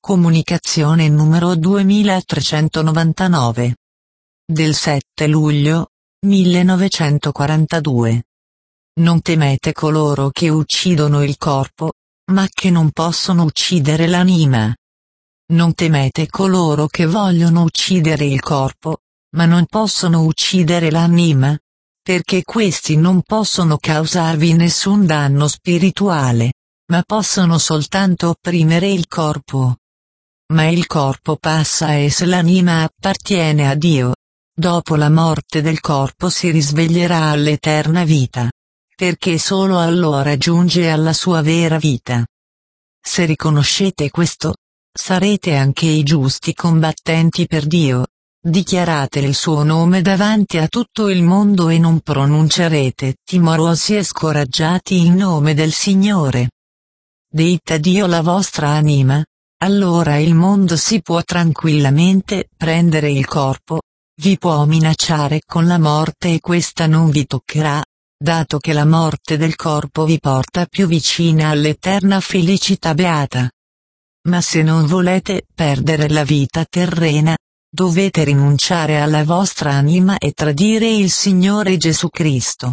Comunicazione numero 2399. Del 7 luglio 1942. Non temete coloro che uccidono il corpo, ma che non possono uccidere l'anima. Non temete coloro che vogliono uccidere il corpo, ma non possono uccidere l'anima, perché questi non possono causarvi nessun danno spirituale, ma possono soltanto opprimere il corpo. Ma il corpo passa e se l'anima appartiene a Dio, dopo la morte del corpo si risveglierà all'eterna vita, perché solo allora giunge alla sua vera vita. Se riconoscete questo, sarete anche i giusti combattenti per Dio. Dichiarate il suo nome davanti a tutto il mondo e non pronuncerete timorosi e scoraggiati in nome del Signore. Dite a Dio la vostra anima, allora il mondo si può tranquillamente prendere il corpo, vi può minacciare con la morte e questa non vi toccherà, dato che la morte del corpo vi porta più vicina all'eterna felicità beata. Ma se non volete perdere la vita terrena, dovete rinunciare alla vostra anima e tradire il Signore Gesù Cristo.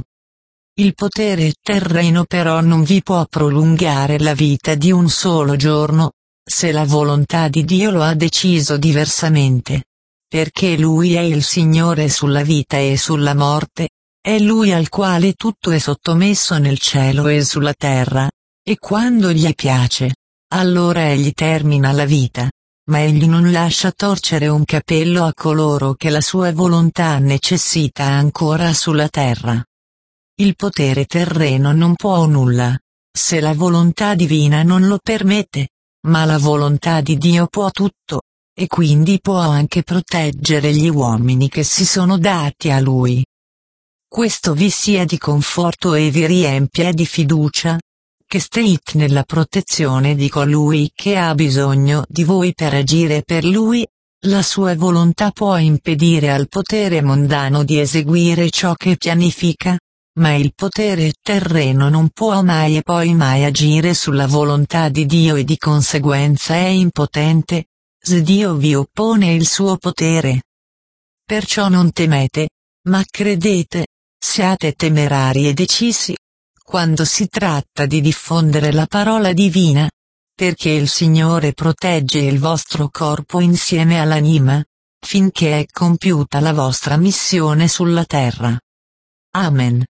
Il potere terreno però non vi può prolungare la vita di un solo giorno, se la volontà di Dio lo ha deciso diversamente. Perché Lui è il Signore sulla vita e sulla morte, è Lui al quale tutto è sottomesso nel cielo e sulla terra, e quando gli piace, allora Egli termina la vita, ma Egli non lascia torcere un capello a coloro che la sua volontà necessita ancora sulla terra. Il potere terreno non può nulla, se la volontà divina non lo permette, ma la volontà di Dio può tutto, e quindi può anche proteggere gli uomini che si sono dati a Lui. Questo vi sia di conforto e vi riempia di fiducia, che state nella protezione di colui che ha bisogno di voi per agire per Lui. La sua volontà può impedire al potere mondano di eseguire ciò che pianifica, ma il potere terreno non può mai e poi mai agire sulla volontà di Dio e di conseguenza è impotente, se Dio vi oppone il suo potere. Perciò non temete, ma credete, siate temerari e decisi, quando si tratta di diffondere la parola divina, perché il Signore protegge il vostro corpo insieme all'anima, finché è compiuta la vostra missione sulla terra. Amen.